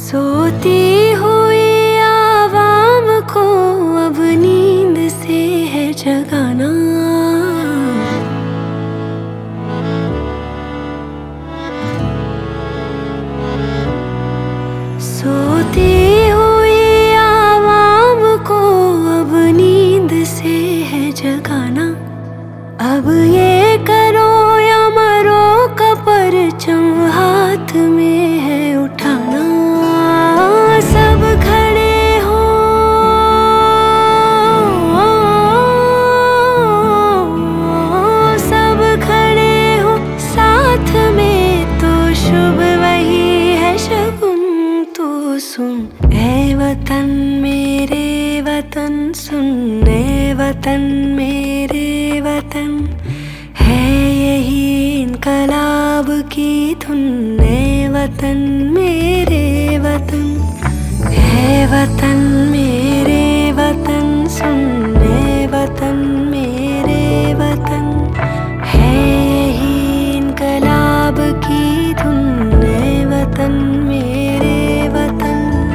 सोती हुई आवाम को अब नींद से है जगाना। सोती हुई आवाम को अब नींद से है जगाना। अब ये करो या मरो का परचम हाथ में है उठाना। सब खड़े हो सब खड़े हो साथ में तो शुभ वही है शगुन। तो सुन ऐ वतन मेरे वतन, सुन ऐ वतन मेरे वतन, है यही इनकलाब की धुन। ऐ वतन मेरे वतन, है वतन मेरे वतन, सुन ऐ वतन मेरे वतन, है यही इनकलाब की धुन। ऐ वतन मेरे वतन।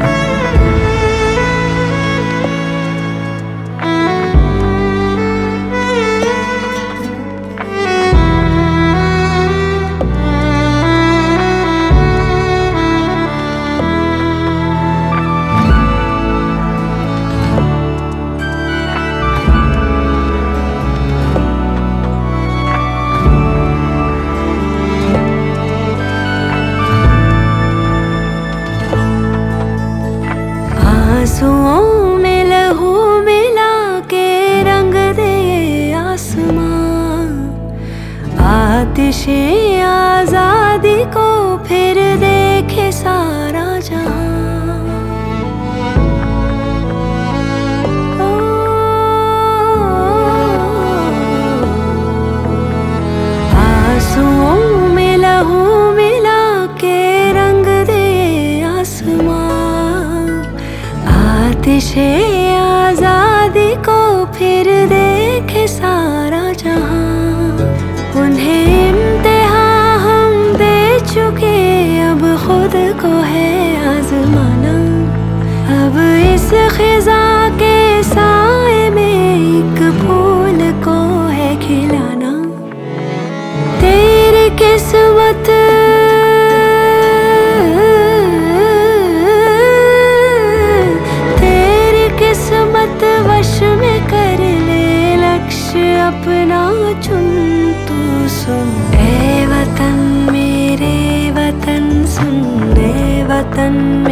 आंसुओं में लहू मिला के रंग दे आसमां। आतिशे आजादी को फिर देखे सारा जहां। आंसुओं में लहू मिला के रंग दे आसमां। आतिशे आजादी को फिर देखे सारा जहां। उन्हें इम्तिहान हम दे चुके, अब खुद को है आजमाना। अब इस खिजा के साए में एक फूल को है खिलाना। तेरी किस्मत वश में कर ले, लक्ष्य अपना चुन। तू सुन ऐ वतन मेरे वतन, सुन ऐ वतन।